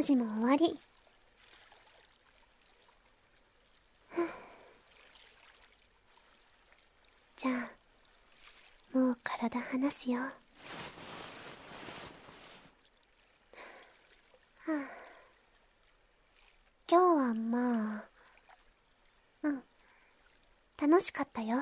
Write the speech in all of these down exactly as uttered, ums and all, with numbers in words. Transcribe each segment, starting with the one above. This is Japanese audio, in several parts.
事も終わり。じゃあ、もう体離すよ。はあ、今日はまあ、うん、楽しかったよ。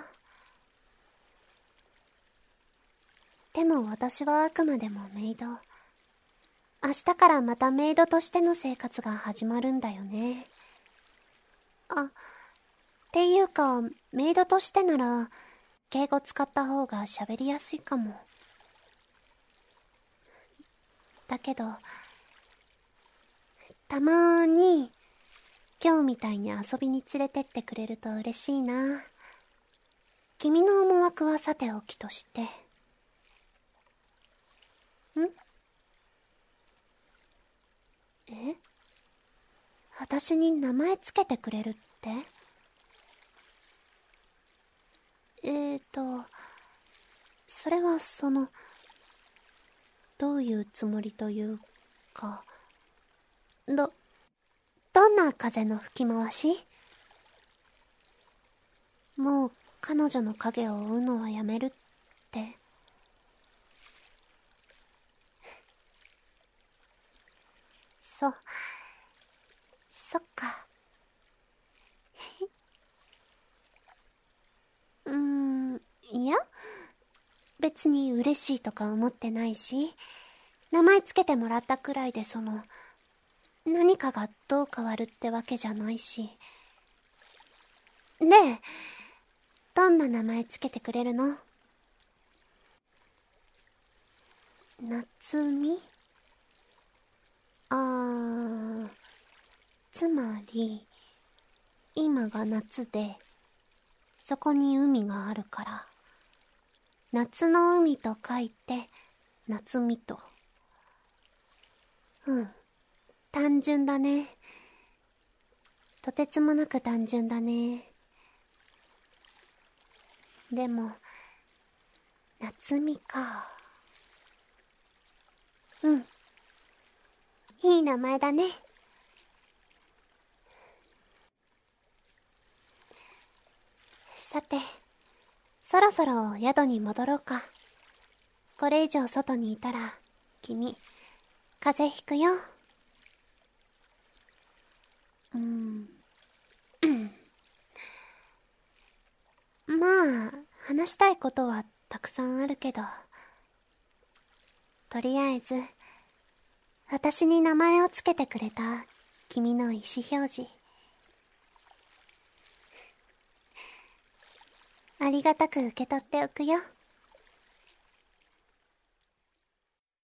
でも私はあくまでもメイド。明日からまたメイドとしての生活が始まるんだよね。あ、っていうか、メイドとしてなら、敬語使った方が喋りやすいかも。だけど、たまーに、今日みたいに遊びに連れてってくれると嬉しいな。君の思惑はさておきとして。ん？え？私に名前つけてくれるって？えーと、それはその、どういうつもりというか、ど、どんな風の吹き回し？もう彼女の影を追うのはやめるって。そう、そっか。うーん、いや、別に嬉しいとか思ってないし、名前つけてもらったくらいでその、何かがどう変わるってわけじゃないし。で、どんな名前つけてくれるの？夏美？あー、つまり、今が夏で、そこに海があるから、夏の海と書いて、夏美と。うん、単純だね。とてつもなく単純だね。でも、夏美か。うん。いい名前だね。さて、そろそろ宿に戻ろうか。これ以上外にいたら、君、風邪ひくよ。うーん。まあ、話したいことはたくさんあるけど、とりあえず、私に名前をつけてくれた君の意思表示、ありがたく受け取っておくよ。